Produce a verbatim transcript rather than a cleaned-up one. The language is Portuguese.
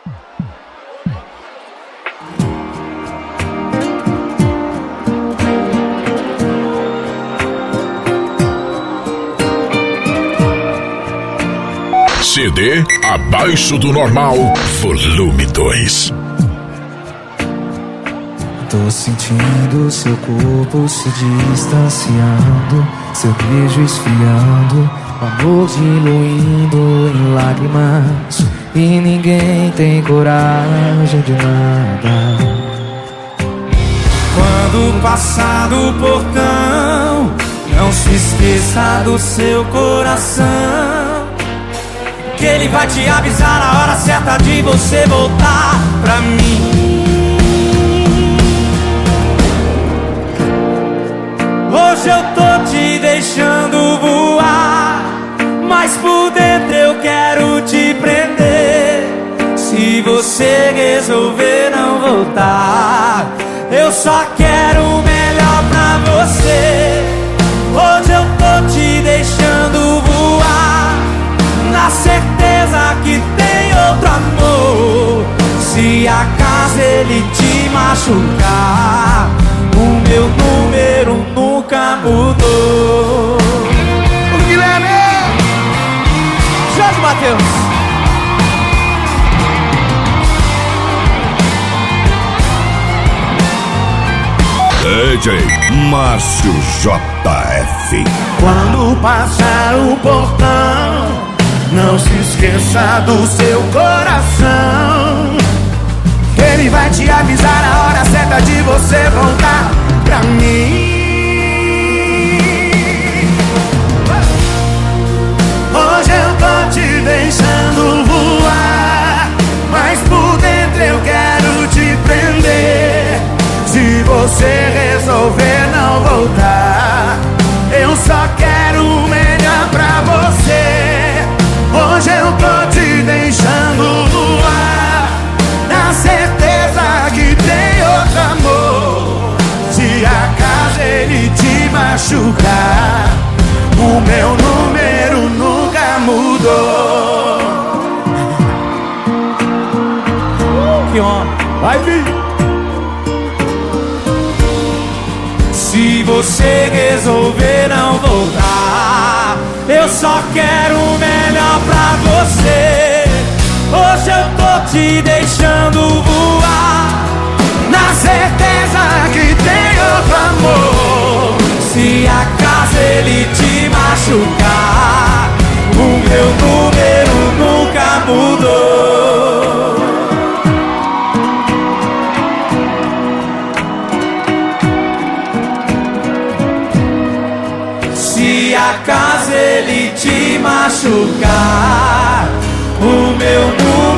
C D Abaixo do Normal, volume dois. Tô sentindo seu corpo se distanciando, seu beijo esfriando, o amor diluindo em lágrimas, e ninguém tem coragem de nada. Quando passar do portão, não se esqueça do seu coração, que ele vai te avisar na hora certa de você voltar pra mim. Hoje eu tô te deixando voar, mas por dentro eu quero te prender. Se você resolver não voltar, eu só quero o melhor pra você. Hoje eu tô te deixando voar, na certeza que tem outro amor. Se acaso ele te machucar, o meu número nunca mudou. O Guilherme! Jorge Mateus! D J Márcio J F. Quando passar o portão, não se esqueça do seu coração, ele vai te avisar a hora certa de você voltar pra mim. Hoje eu tô te deixando voar, mas por dentro eu quero te prender. Se você resolver não voltar, eu só quero o melhor pra você. Hoje eu tô te deixando voar, na certeza que tem outro amor. Se acaso ele te machucar, o meu número nunca mudou. Que homem! Vai vir! Se você resolver não voltar, eu só quero o melhor pra você. Hoje eu tô te deixando voar, na certeza que tem outro amor. Se acaso ele te machucar, o meu número nunca mudou. Se acaso ele te machucar, o meu número